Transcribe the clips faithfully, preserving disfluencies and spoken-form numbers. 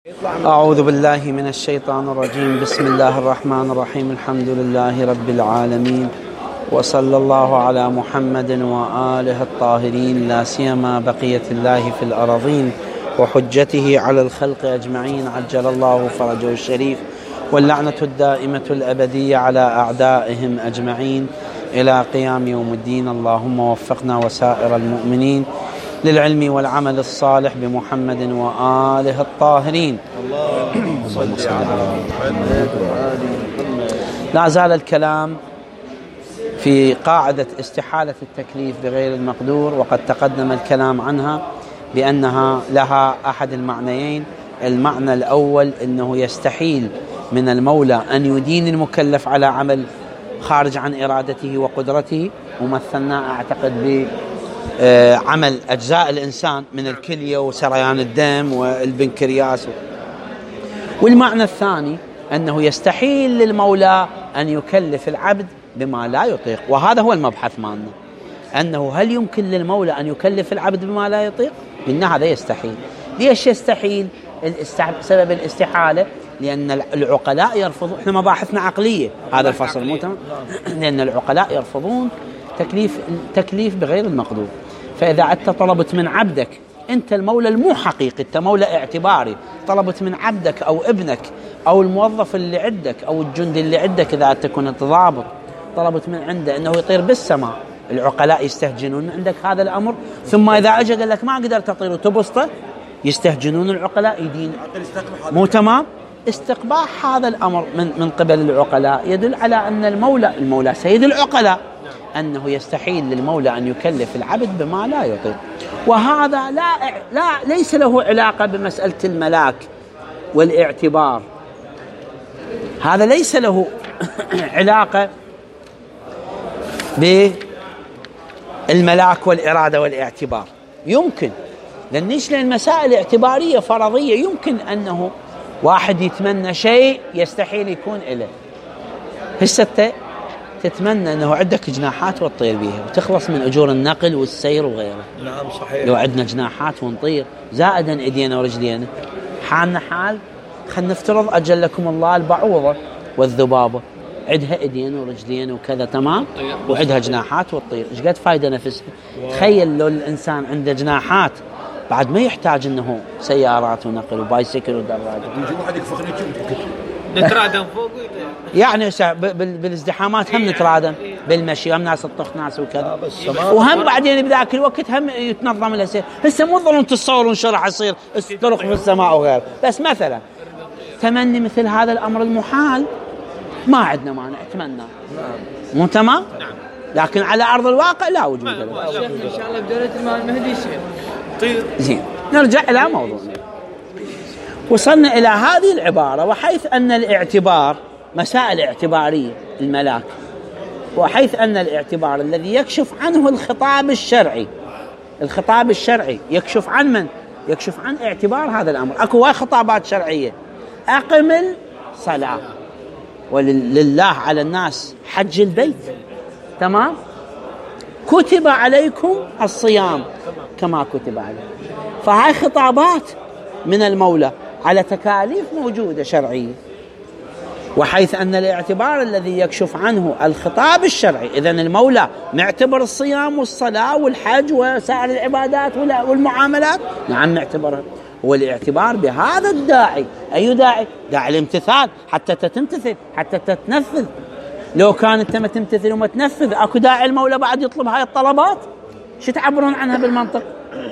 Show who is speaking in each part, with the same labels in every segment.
Speaker 1: أعوذ بالله من الشيطان الرجيم. بسم الله الرحمن الرحيم. الحمد لله رب العالمين، وصلى الله على محمد وآله الطاهرين، لا سيما بقية الله في الأراضين وحجته على الخلق أجمعين، عجل الله فرجه الشريف، واللعنة الدائمة الأبدية على أعدائهم أجمعين إلى قيام يوم الدين. اللهم وفقنا وسائر المؤمنين للعلم والعمل الصالح بمحمد وآله الطاهرين. اللهم صل على محمد. لا زال الكلام في قاعدة استحالة التكليف بغير المقدور، وقد تقدم الكلام عنها بأنها لها أحد المعنيين. المعنى الأول أنه يستحيل من المولى أن يدين المكلف على عمل خارج عن إرادته وقدرته، ومثلنا أعتقد ب عمل أجزاء الإنسان من الكلية وسريان الدم والبنكرياس. والمعنى الثاني أنه يستحيل للمولى أن يكلف العبد بما لا يطيق، وهذا هو المبحث مالنا، أنه هل يمكن للمولى أن يكلف العبد بما لا يطيق؟ إن هذا يستحيل. ليش يستحيل؟ سبب الاستحالة لأن العقلاء يرفضون. احنا مباحثنا عقلية هذا الفصل، مو تمام؟ لأن العقلاء يرفضون تكليف تكليف بغير المقدور. فإذا أنت طلبت من عبدك، أنت المولى المو حقيقي، أنت مولى اعتباري، طلبت من عبدك أو ابنك أو الموظف اللي عندك أو الجندي اللي عندك، إذا أنت كنت ضابط، طلبت من عنده أنه يطير بالسماء، العقلاء يستهجنون عندك هذا الأمر. ثم إذا أجى قال لك ما قدرت أطير وتبسطه، يستهجنون العقلاء يدين. مو تمام؟ استقباح هذا الأمر من من قبل العقلاء يدل على أن المولى المولى سيد العقلاء، أنه يستحيل للمولى أن يكلف العبد بما لا يطيق. وهذا لا لا ليس له علاقة بمسألة الملاك والاعتبار، هذا ليس له علاقة بالملاك والإرادة والاعتبار. يمكن لأنش لأن المسائل الاعتبارية فرضية، يمكن أنه واحد يتمنى شيء يستحيل يكون إله. هسه تتمنى أنه عندك جناحات وتطير بيها وتخلص من أجور النقل والسير وغيره.
Speaker 2: نعم صحيح.
Speaker 1: لو عندنا جناحات ونطير زائدا إيدينا ورجلينا، حالنا حال. خلنا نفترض أجل لكم الله البعوضة والذبابة عندها إيدين ورجلين وكذا، تمام، وعندها جناحات وتطير. إيش قد فايدة نفسها؟ تخيل لو الإنسان عنده جناحات بعد ما يحتاج أنه سيارات ونقل وبايسكل ودراجة،
Speaker 2: يجي واحد يكفخني كم
Speaker 3: نترادم فوق
Speaker 1: يعني بالازدحامات هم نترادم، بالمشي هم ناس تطخ ناس وكذا، وهم بعدين بذاك الوقت هم يتنظم السير. هسه مو ضروري تصورون شو راح يصير طرق في السماء وغيره، بس مثلا تمني مثل هذا الأمر المحال ما عندنا مانع اتمنى، مو تمام؟
Speaker 3: نعم.
Speaker 1: لكن على أرض الواقع لا وجود له.
Speaker 3: شيخ إن شاء الله بدولة الإمام المهدي شيء طير.
Speaker 1: زين، نرجع إلى موضوعنا. وصلنا إلى هذه العبارة: وحيث أن الاعتبار مسائل اعتبارية الملاك، وحيث أن الاعتبار الذي يكشف عنه الخطاب الشرعي، الخطاب الشرعي يكشف عن من؟ يكشف عن اعتبار هذا الأمر. أكو واي خطابات شرعية: أقم الصلاة، ولله على الناس حج البيت، تمام، كتب عليكم الصيام كما كتب عليكم. فهاي خطابات من المولى على تكاليف موجودة شرعية. وحيث أن الاعتبار الذي يكشف عنه الخطاب الشرعي، إذن المولى معتبر الصيام والصلاة والحج وسائر العبادات والمعاملات، نعم معتبرها. هو الاعتبار بهذا الداعي. أي داعي؟ داعي الامتثال، حتى تتمتثل، حتى تتنفذ. لو كانت ما تمتثل وما تنفذ، أكو داعي المولى بعد يطلب هاي الطلبات؟ شو تعبرون عنها بالمنطق؟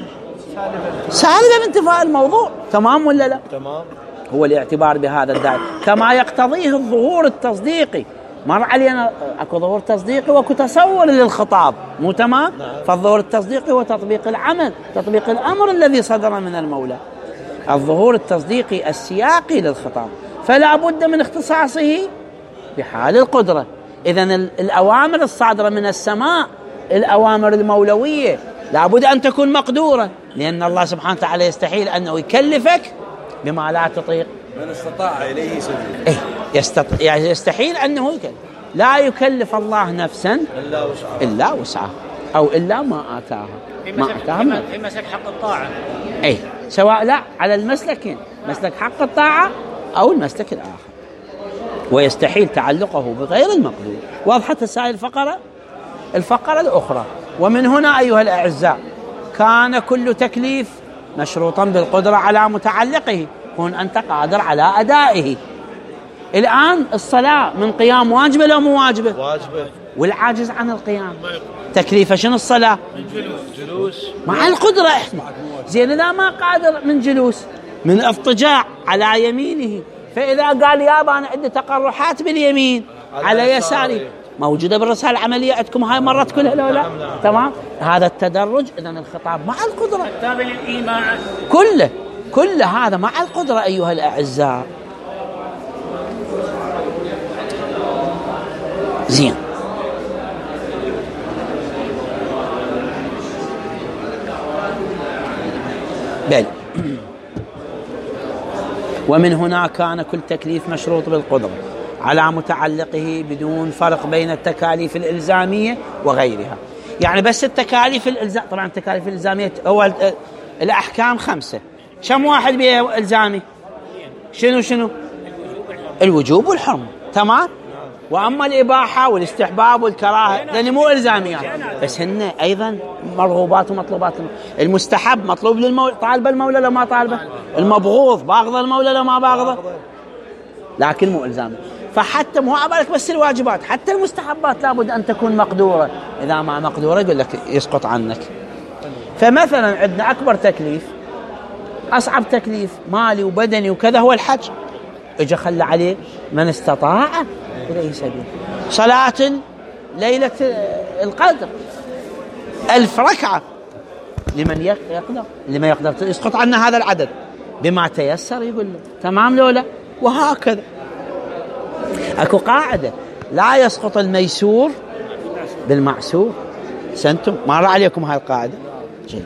Speaker 1: سالبة بانتفاء الموضوع، تمام ولا لا؟
Speaker 2: تمام.
Speaker 1: هو الاعتبار بهذا الداعي كما يقتضيه الظهور التصديقي. مر علينا اكو ظهور تصديقي واكو تصور للخطاب، مو تمام؟
Speaker 2: نعم.
Speaker 1: فالظهور التصديقي هو تطبيق العمل، تطبيق الامر الذي صدر من المولى. الظهور التصديقي السياقي للخطاب، فلا بد من اختصاصه بحال القدرة. إذن الأوامر الصادرة من السماء، الأوامر المولوية، لا بد أن تكون مقدورة، لأن الله سبحانه وتعالى يستحيل أنه يكلفك بما لا تطيق.
Speaker 2: من استطاع إليه سبيل.
Speaker 1: إيه يستطيع، يعني يستحيل أنه يكلف. لا يكلف الله نفسا
Speaker 2: إلا وسعها،
Speaker 1: إلا وسعها، أو إلا ما آتاها، ما آتاها
Speaker 3: في مسك حق الطاعة.
Speaker 1: إيه سواء لا على المسلكين، مسلك حق الطاعة أو المسلك الآخر، ويستحيل تعلقه بغير المقدور. واضحة سائر الفقرة؟ الفقرة الأخرى: ومن هنا أيها الأعزاء كان كل تكليف مشروطا بالقدرة على متعلقه، كن أنت قادر على أدائه. الآن الصلاة من قيام واجبة لو مو واجبة؟
Speaker 2: واجبة.
Speaker 1: والعاجز عن القيام تكليفه شنو الصلاة؟
Speaker 2: جلوس
Speaker 1: مع القدرة إحنا. زين إذا ما قادر من جلوس، من اضطجاع على يمينه، فإذا قال يابا أنا عندي تقرحات باليمين على, على يساري، موجودة بالرسالة العملية عندكم هاي مرات كلها لو لا؟ تمام. هذا التدرج، إذن الخطاب مع القدرة،
Speaker 3: التابع للإيمان
Speaker 1: كله كل هذا مع القدرة أيها الأعزاء. زين. بل ومن هنا كان كل تكليف مشروط بالقدرة على متعلقه بدون فرق بين التكاليف الإلزامية وغيرها. يعني بس التكاليف الإلزام، طبعا التكاليف الإلزامية هو الأحكام خمسة، كم واحد بيه إلزامي؟ شنو شنو؟ الوجوب والحرمة، تمام. وأما الإباحة والاستحباب والكراهة لأن مو إلزاميات، بس هن أيضا مرغوبات ومطلوبات. المستحب مطلوب للمولى، طالب المولى لما طالبه، المبغوض باغض المولى لما باغضه، لكن مو إلزامي. فحتى مو عبالك بس الواجبات، حتى المستحبات لابد أن تكون مقدورة، إذا ما مقدورة يقول لك يسقط عنك. فمثلا عندنا أكبر تكليف، أصعب تكليف مالي وبدني وكذا هو الحج، إجا خلى عليه من استطاع إليه سبيل. صلاة ليلة القدر ألف ركعة لمن يقدر، لمن يقدر يسقط عنا هذا العدد بما تيسر، يقول له تمام لولا. وهكذا أكو قاعدة: لا يسقط الميسور بالمعسور. سنتم مر عليكم هاي القاعدة؟ جيد.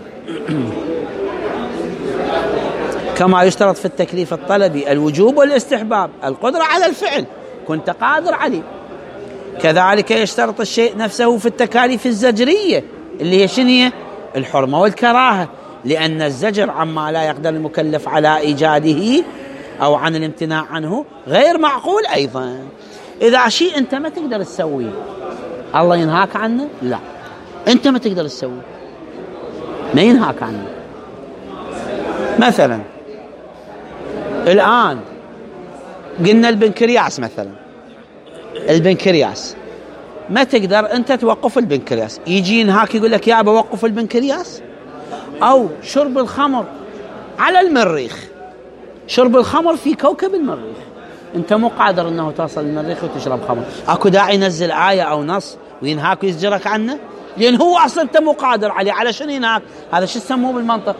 Speaker 1: كما يشترط في التكليف الطلبي الوجوب والاستحباب، القدرة على الفعل، كنت قادر عليه. كذلك يشترط الشيء نفسه في التكاليف الزجرية اللي هي شنية؟ الحرمة والكراهة، لأن الزجر عما لا يقدر المكلف على إيجاده أو عن الامتناع عنه غير معقول أيضا. إذا شيء أنت ما تقدر تسويه الله ينهاك عنه؟ لا، أنت ما تقدر تسويه ما ينهاك عنه. مثلا الآن قلنا البنكرياس، مثلا البنكرياس ما تقدر أنت توقف البنكرياس، يجي ينهاك يقول لك يا بوقف البنكرياس. أو شرب الخمر على المريخ، شرب الخمر في كوكب المريخ، أنت مو قادر أنه توصل المريخ وتشرب خمر، أكو داعي ينزل آية أو نص وينهاك ويزجرك عنه؟ لأن هو أصلا أنت مو قادر عليه، على شنو ينهاك؟ هذا شو يسموه بالمنطق؟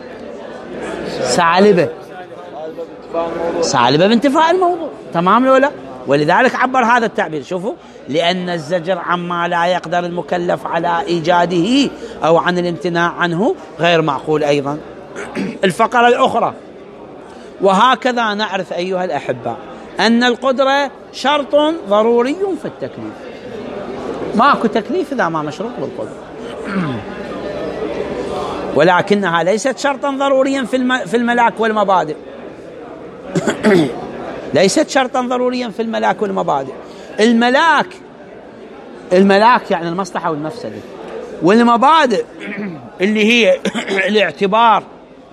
Speaker 1: سالبة، سالبة بانتفاء الموضوع، تمام ولا؟ ولذلك عبر هذا التعبير، شوفوا: لأن الزجر عما لا يقدر المكلف على إيجاده أو عن الامتناع عنه غير معقول أيضا. الفقرة الأخرى: وهكذا نعرف أيها الأحباء أن القدرة شرط ضروري في التكليف. ماكو تكليف إذا ما مشروط بالقدرة، ولكنها ليست شرطا ضروريا في الملاك والمبادئ. ليست شرطا ضروريا في الملاك والمبادئ. الملاك الملاك يعني المصلحة والمفسدة، والمبادئ اللي هي الاعتبار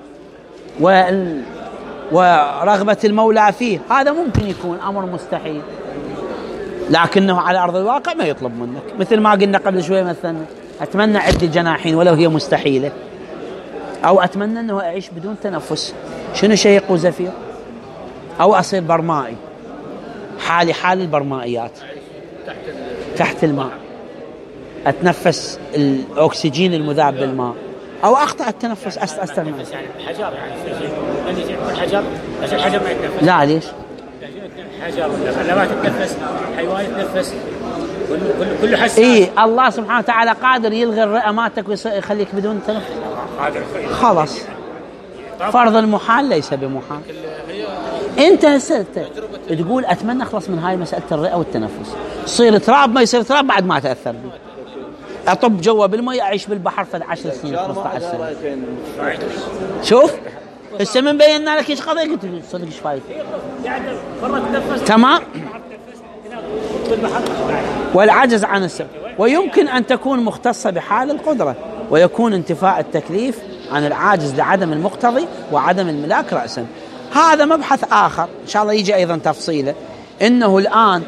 Speaker 1: ورغبة المولى فيه، هذا ممكن يكون أمر مستحيل، لكنه على أرض الواقع ما يطلب منك. مثل ما قلنا قبل شوي، مثلا أتمنى عدة جناحين ولو هي مستحيلة، أو أتمنى أنه أعيش بدون تنفس، شنو شيق وزفير، أو أصير برمائي، حالي حال البرمائيات تحت الماء، أتنفس الأكسجين المذاب بالماء، أو أقطع التنفس أستغنى.
Speaker 3: يعني الحجر، يعني يكون حجر بس الحجر ما يتنفس.
Speaker 1: لا ليش؟
Speaker 3: حجر لما تتنفس، حيوان يتنفس، كل حس.
Speaker 1: إيه الله سبحانه وتعالى قادر يلغي الرئة مالتك ويخليك بدون تنفس. خلاص، فرض المحال ليس بمحال. انت هسه تقول اتمنى اخلص من هاي مساله الرئه والتنفس، يصير تراب ما يصير تراب بعد ما تاثر بي. اطب جوا بالمي، اعيش بالبحر فد عشر سنين خمسة عشر سنه. شوف هسه من بينا لك ايش قضيه قلت لي صدق ايش فايده
Speaker 3: يعني مرة تنفس
Speaker 1: تمام. والعجز عن السبب، ويمكن أن تكون مختصة بحال القدرة، ويكون انتفاء التكليف عن العاجز لعدم المقتضي وعدم الملاك رأسا. هذا مبحث آخر إن شاء الله يجي أيضا تفصيله، إنه الآن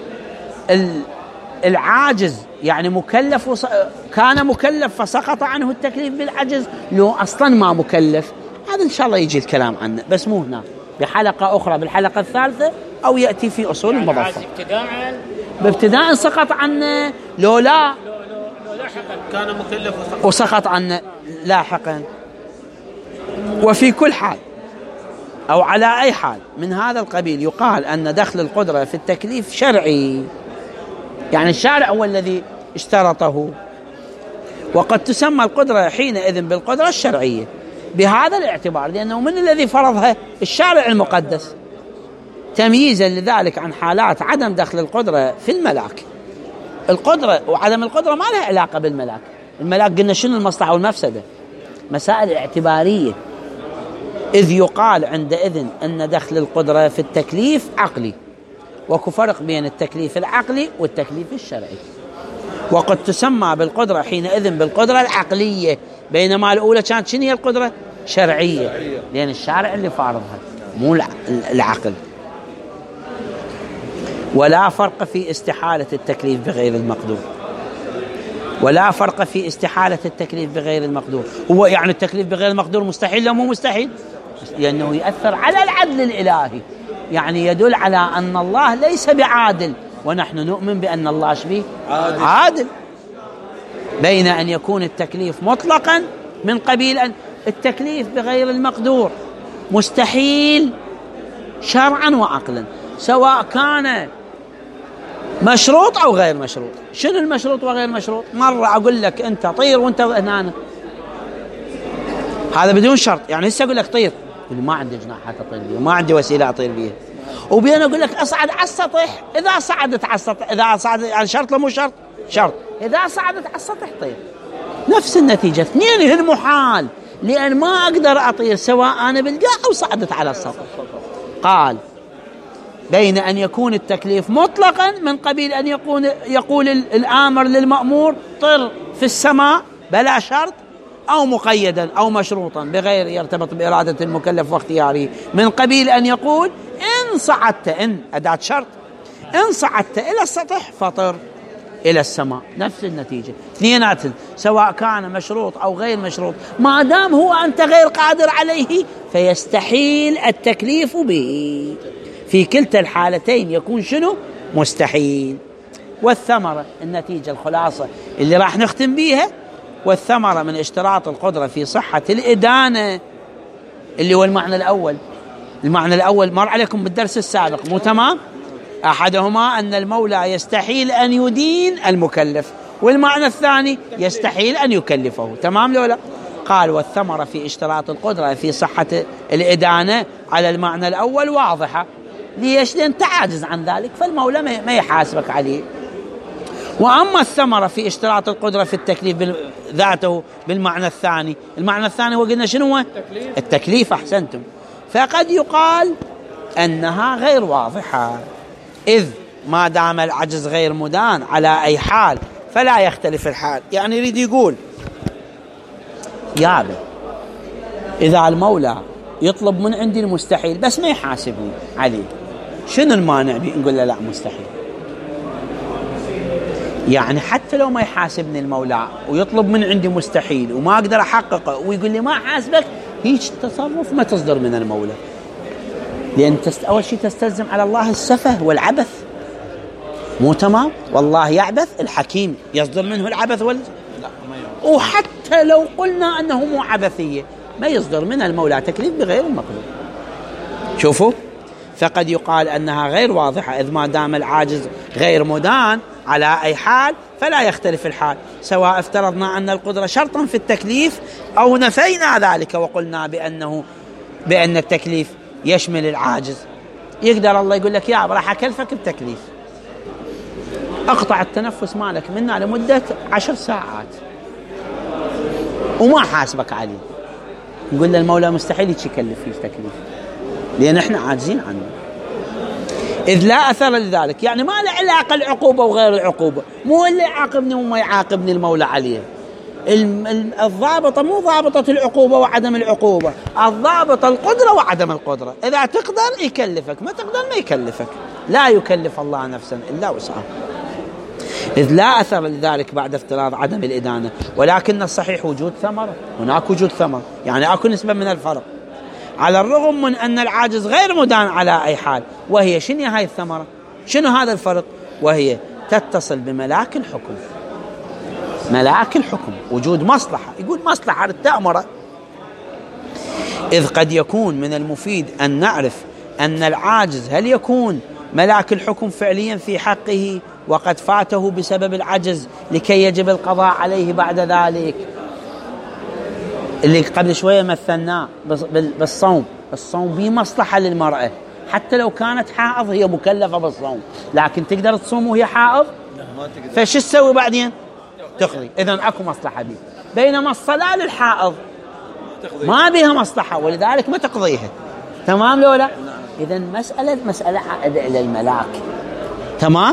Speaker 1: العاجز يعني مكلف وص... كان مكلف فسقط عنه التكليف بالعجز، لو أصلا ما مكلف، هذا إن شاء الله يجي الكلام عنه، بس مو هنا، بحلقة أخرى بالحلقة الثالثة، أو يأتي في أصول المضافة.
Speaker 3: ابتداء
Speaker 1: بابتداء سقط عنه، لو لا
Speaker 2: كان مكلف وسقط,
Speaker 1: وسقط عنه لاحقا. وفي كل حال أو على أي حال من هذا القبيل يقال أن دخل القدرة في التكليف شرعي، يعني الشارع هو الذي اشترطه، وقد تسمى القدرة حينئذ بالقدرة الشرعية بهذا الاعتبار، لأنه من الذي فرضها؟ الشارع المقدس، تمييزا لذلك عن حالات عدم دخل القدرة في الملاك. القدرة وعدم القدرة ما لها علاقة بالملاك، الملاك قلنا شنو المصلحة والمفسدة، مسائل اعتبارية، إذ يقال عندئذ أن دخل القدرة في التكليف عقلي، وكو فرق بين التكليف العقلي والتكليف الشرعي. وقد تسمى بالقدرة حينئذ بالقدرة العقلية، بينما الأولى كانت شنو هي القدرة؟ شرعية، لأن الشارع اللي فارضها مو العقل. ولا فرق في استحالة التكليف بغير المقدور، ولا فرق في استحالة التكليف بغير المقدور. هو يعني التكليف بغير المقدور مستحيل لو مو مستحيل؟ لأنه يأثر على العدل الإلهي، يعني يدل على أن الله ليس بعادل، ونحن نؤمن بأن الله شبيه عادل. عادل. بين أن يكون التكليف مطلقا من قبيل أن التكليف بغير المقدور مستحيل شرعا وعقلا، سواء كان مشروط أو غير مشروط. شنو المشروط وغير مشروط؟ مرة أقول لك أنت طير وأنت هنا، هذا بدون شرط، يعني هسه أقول لك طير، ما عندي جناحات أطير بيها، ما عندي وسيلة أطير بيها، وبين أقول لك أصعد على السطح، إذا صعدت على السطح، إذا صعدت يعني شرط لمو شرط؟ شرط. إذا صعدت على السطح طير، نفس النتيجة، اثنين المحال، لأن ما أقدر أطير سواء أنا بالقاع أو صعدت على السطح. قال بين أن يكون التكليف مطلقا من قبيل أن يكون يقول الآمر للمأمور طر في السماء بلا شرط، أو مقيدا أو مشروطا بغير يرتبط بإرادة المكلف واختياره، من قبيل أن يقول إن صعدت، إن أداة شرط، إن صعدت إلى السطح فطر إلى السماء، نفس النتيجة، اثنينات سواء كان مشروط أو غير مشروط، ما دام هو أنت غير قادر عليه فيستحيل التكليف به، في كلتا الحالتين يكون شنو؟ مستحيل. والثمرة، النتيجة الخلاصة اللي راح نختم بيها، والثمرة من اشتراط القدرة في صحة الإدانة، اللي هو المعنى الأول. المعنى الأول مر عليكم بالدرس السابق، مو تمام؟ أحدهما أن المولى يستحيل أن يدين المكلف، والمعنى الثاني يستحيل أن يكلفه، تمام لو لا؟ قال والثمرة في اشتراط القدرة في صحة الإدانة على المعنى الأول واضحة. ليش؟ لأن تعاجز عن ذلك فالمولى ما يحاسبك عليه. وأما الثمرة في اشتراط القدرة في التكليف ذاته بالمعنى الثاني، المعنى الثاني هو قلنا شنو هو؟ التكليف. التكليف، أحسنتم. فقد يقال أنها غير واضحة، إذ ما دام العجز غير مدان على أي حال فلا يختلف الحال. يعني يريد يقول يابا إذا المولى يطلب من عندي المستحيل بس ما يحاسبني عليه، شنو المانع بي؟ نقول له لا مستحيل. يعني حتى لو ما يحاسبني المولى ويطلب من عندي مستحيل وما أقدر أحققه ويقول لي ما حاسبك، هيك تصرف ما تصدر من المولى، لأن تست... أول شيء تستلزم على الله السفه والعبث، مو تمام؟ والله يعبث، الحكيم يصدر منه العبث وال... لا ما يعبث. وحتى لو قلنا أنه مو عبثية ما يصدر منها المولى تكليف بغير المقدور. شوفوا، فقد يقال أنها غير واضحة، إذ ما دام العاجز غير مدان على أي حال فلا يختلف الحال، سواء افترضنا أن القدرة شرطا في التكليف أو نفينا ذلك وقلنا بأنه بأن التكليف يشمل العاجز. يقدر الله يقول لك يا راح أكلفك التكليف، أقطع التنفس مالك منا لمدة عشر ساعات وما حاسبك عليه، نقول للمولى مستحيل يكلف فيه تكليف لأن احنا عاجزين عنه، إذ لا أثر لذلك. يعني ما له علاقة العقوبة وغير العقوبة، مو اللي يعاقبني وما يعاقبني المولى عليه. الضابطة مو ضابطة العقوبة وعدم العقوبة، الضابطة القدرة وعدم القدرة. إذا تقدر يكلفك، ما تقدر ما يكلفك. لا يكلف الله نفسا إلا وسعها، إذ لا أثر لذلك بعد افتراض عدم الإدانة. ولكن الصحيح وجود ثمرة، هناك وجود ثمرة، يعني أكو نسبة من الفرق، على الرغم من أن العاجز غير مدان على أي حال. وهي شنو هاي الثمرة؟ شنو هذا الفرق؟ وهي تتصل بملاك الحكم. ملاك الحكم وجود مصلحة، يقول مصلحة التأمرة. إذ قد يكون من المفيد أن نعرف أن العاجز هل يكون ملاك الحكم فعليا في حقه وقد فاته بسبب العجز لكي يجب القضاء عليه بعد ذلك، اللي قبل شوية مثلناه بالصوم. الصوم به مصلحة للمرأة، حتى لو كانت حائض هي مكلفة بالصوم، لكن تقدر تصوم وهي حائض؟ فش تسوي بعدين؟ تقضي. إذن أكو مصلحة به. بينما الصلاة للحائض ما بها مصلحة، ولذلك ما تقضيها. تمام لولا؟ إذن مسألة مسألة عائدة إلى الملاك. تمام؟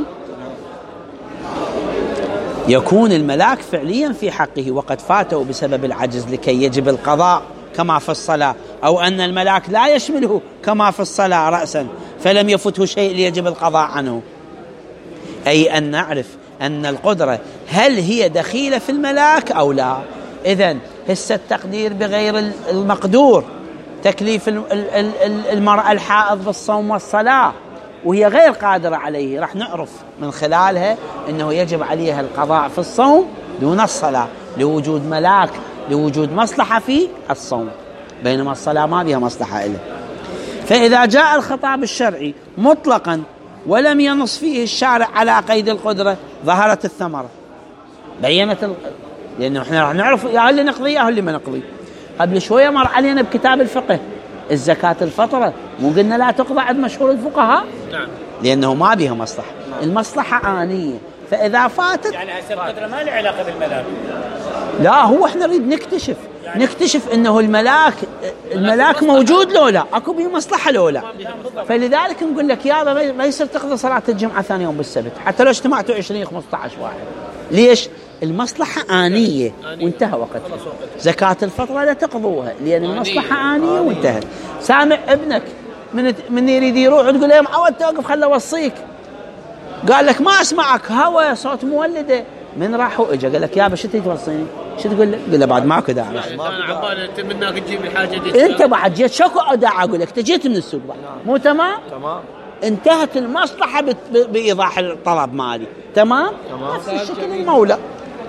Speaker 1: يكون الملاك فعليا في حقه وقد فاته بسبب العجز لكي يجب القضاء كما في الصلاة، أو أن الملاك لا يشمله كما في الصلاة رأسا فلم يفته شيء ليجب القضاء عنه. أي أن نعرف أن القدرة هل هي دخيلة في الملاك أو لا. إذن هسه التقدير بغير المقدور، تكليف المرأة الحائض بالصوم والصلاة وهي غير قادرة عليه، راح نعرف من خلالها أنه يجب عليها القضاء في الصوم دون الصلاة لوجود ملاك، لوجود مصلحة في الصوم، بينما الصلاة ما بها مصلحة إله. فإذا جاء الخطاب الشرعي مطلقا ولم ينص فيه الشارع على قيد القدرة ظهرت الثمرة، بينت ال... لأنه احنا راح نعرف يا اللي نقضي يا اللي ما نقضي. قبل شوية مر علينا بكتاب الفقه الزكاة الفطرة، مو قلنا لا تقضى عند مشهور الفقهاء؟ نعم. لأنه ما بها مصلحة، المصلحة آنية، فإذا فاتت
Speaker 3: يعني هسه القدرة ما له علاقة بالملاك.
Speaker 1: لا، هو احنا نريد نكتشف يعني نكتشف انه الملاك الملاك موجود لو لا، اكو به مصلحة لو لا. فلذلك نقول لك يابا ما يصير تقضي صلاة الجمعة ثاني يوم بالسبت حتى لو اجتمعتوا عشرين خمسة عشر واحد. ليش؟ المصلحة آنية وانتهى وقتها. زكاة الفطرة لا تقضوها لأن المصلحة آنية وانتهى. سامع ابنك من من يريد يروح تقول له معود توقف خله اوصيك، قال لك ما اسمعك هوا صوت مولده، من راح واجا قال لك يابا شو تجي توصيني؟ شو تقول له؟ قل له بعد ماكو داعي،
Speaker 2: انا عبالي انت منك تجيب الحاجه دي،
Speaker 1: انت بعد جيت شكو داعي اقول لك تجيت من السوق بعد. مو تمام؟ تمام، انتهت المصلحة بإيضاح الطلب مالي. تمام؟ نفس الشكل المولى.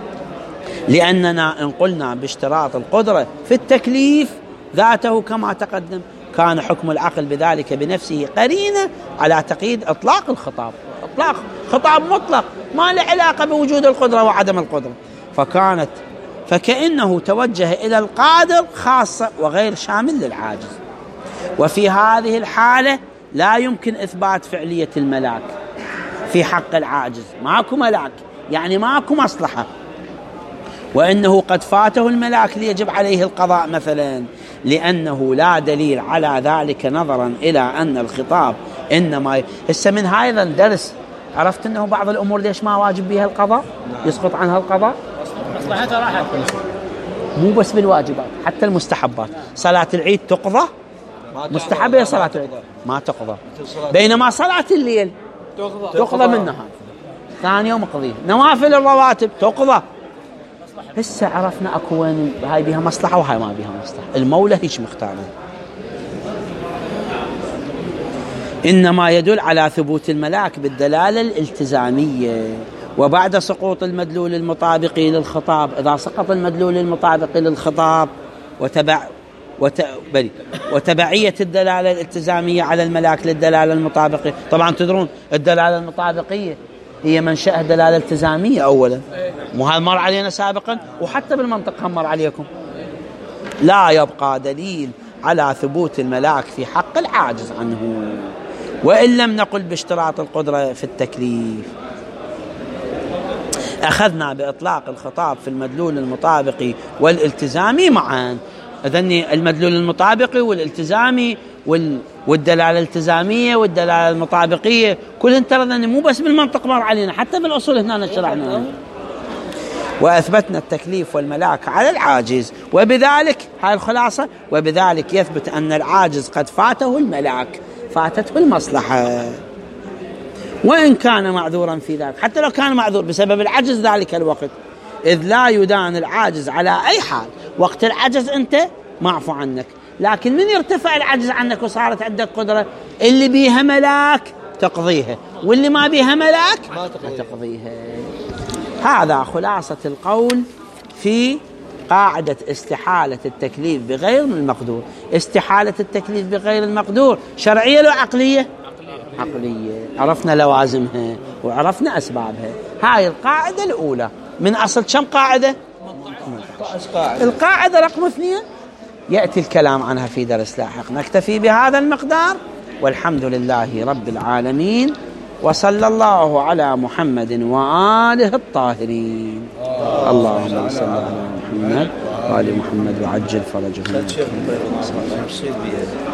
Speaker 1: لأننا إن قلنا باشتراط القدرة في التكليف ذاته كما تقدم كان حكم العقل بذلك بنفسه قرينة على تقييد إطلاق الخطاب، إطلاق خطاب مطلق ما له علاقة بوجود القدرة وعدم القدرة، فكانت فكأنه توجه إلى القادر خاصة وغير شامل للعاجز. وفي هذه الحالة لا يمكن إثبات فعلية الملاك في حق العاجز، ماكو ملاك يعني ماكو مصلحة، وإنه قد فاته الملاك ليجب عليه القضاء مثلا، لأنه لا دليل على ذلك نظرا إلى أن الخطاب إنما هسه من هذا الدرس عرفت أنه بعض الأمور ليش ما واجب بها القضاء، يسقط عنها القضاء،
Speaker 3: مصلحتها راحت،
Speaker 1: مو بس بالواجبات حتى المستحبات. صلاة العيد تقضى مستحبة، صلاة العيد ما تقضى، بينما صلاة الليل تقضى من النهار ثاني يوم قضيه. نوافل الرواتب تقضى. هسه عرفنا اكو وين هاي بها مصلحة وهاي ما بها مصلحة، المولى هيك مختارها. إنما يدل على ثبوت الملاك بالدلالة الالتزامية وبعد سقوط المدلول المطابق للخطاب. إذا سقط المدلول المطابق للخطاب وتبع وت... بلي. وتبعية الدلالة الالتزامية على الملاك للدلالة المطابقة. طبعا تدرون الدلالة المطابقية هي منشأ الدلالة الالتزامية أولا، مو هذا مر علينا سابقا وحتى بالمنطق هم مر عليكم. لا يبقى دليل على ثبوت الملاك في حق العاجز عنه وإن لم نقل باشتراط القدرة في التكليف. أخذنا بإطلاق الخطاب في المدلول المطابقي والالتزامي معا، أذني المدلول المطابقي والالتزامي والدلالة الالتزامية والدلالة المطابقية كلهن ترى ذني مو بس بالمنطق مر علينا، حتى بالأصول هنا شرحنا. وأثبتنا التكليف والملاك على العاجز، وبذلك هاي الخلاصة، وبذلك يثبت أن العاجز قد فاته الملاك، فاتته المصلحة، وإن كان معذورا في ذلك، حتى لو كان معذور بسبب العجز ذلك الوقت، إذ لا يدان العاجز على أي حال. وقت العجز أنت معفو عنك، لكن من يرتفع العجز عنك وصارت عندك قدرة، اللي بيها ملاك تقضيها، واللي ما بيها ملاك ما تقضيها. هذا خلاصة القول في قاعدة استحالة التكليف بغير المقدور. استحالة التكليف بغير المقدور شرعية لو عقلية؟ عقلية. عرفنا لوازمها وعرفنا أسبابها. هاي القاعدة الأولى من أصل كم قاعدة؟ القاعدة رقم اثنين يأتي الكلام عنها في درس لاحق. نكتفي بهذا المقدار، والحمد لله رب العالمين، وصلى الله على محمد وآله الطاهرين. اللهم صل على محمد وآل محمد وعجل فرجهم.